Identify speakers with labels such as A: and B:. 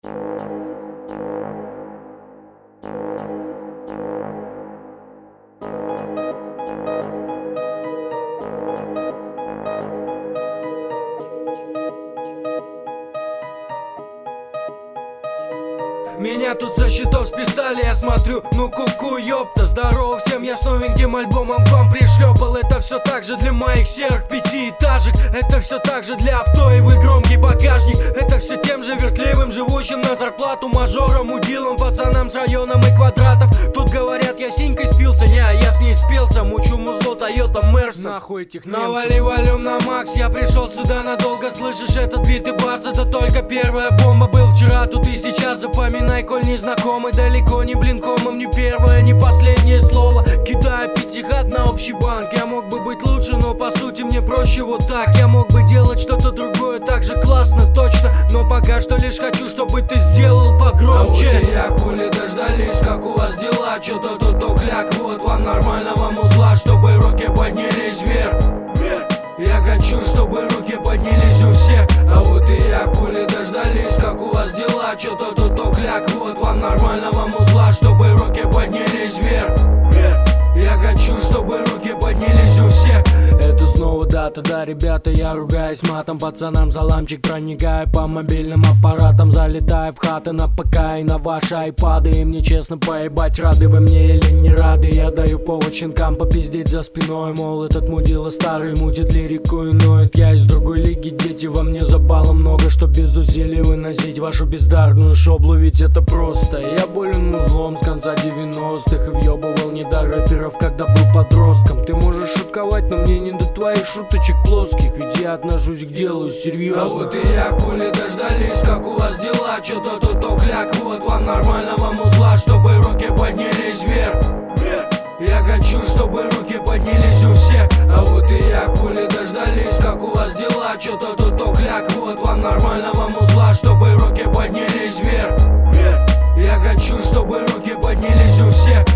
A: Меня тут со счетов списали, я смотрю, ну ку-ку, ёпта. Здорово всем, я с новеньким альбомом к вам пришлепал. Это все так же для моих серых пятиэтажек. Это все так же для авто и вы громкий багажник. Это все тем же вертливым, живущим на зарплату мажорам, удилам, пацанам с районом и квадратов. Тут говорят, я синькой спился, не, я с ней спелся. Мучу музло Тойота Мерс, нахуй этих немцев. Навали волюм на макс, я пришел сюда надолго. Слышишь этот бит и бас, это только первая бомба. Был вчера, тут и сейчас, запоминай. Коль не знакомый, далеко не блинкомом, не первое, не последнее слово. Кидаю пятихат на общий банк. Я мог бы быть лучше, но по сути мне проще вот так. Я мог бы делать что-то другое, так же классно, точно. Но пока что лишь хочу, чтобы ты сделал погромче. А вот и я, хули дождались, как у вас дела? Чё-то тут охляк, вот вам нормального музла, чтобы руки поднялись вверх. Я хочу, чтобы руки поднялись у всех. А вот и я, хули дождались, как у вас дела? Чё-то тут охляк, вот вам нормального музла, чтобы руки поднялись вверх. Я хочу, чтобы руки поднялись у всех. Это снова дата, да, ребята, я ругаюсь матом. Пацанам заламчик проникаю по мобильным аппаратам. Залетаю в хаты на ПК и на ваши айпады. И мне честно поебать, рады вы мне или не рады. Я даю повод щенкам попиздеть за спиной. Мол, этот мудила старый мутит лирику и ноет. Я из другой лиги, дети, во мне запало много, чтоб без усилий выносить вашу бездарную шоблу. Ведь это просто. Я болен узлом с конца 90-х и въебывал не до рэперов, когда был подростком. Ты можешь шутковать, но мне не до твоих шуточек плоских, ведь я отношусь к делу серьезно. А вот и я, хули дождались, как у вас дела? Чё-то тут охляк, вот вам нормального музла, чтобы руки поднялись вверх. Я хочу, чтобы руки поднялись у всех. А вот и я, хули дождались, как у вас дела? Чё-то тут охляк, вот вам нормального музла, чтобы руки поднялись вверх. Я хочу, чтобы руки поднялись у всех.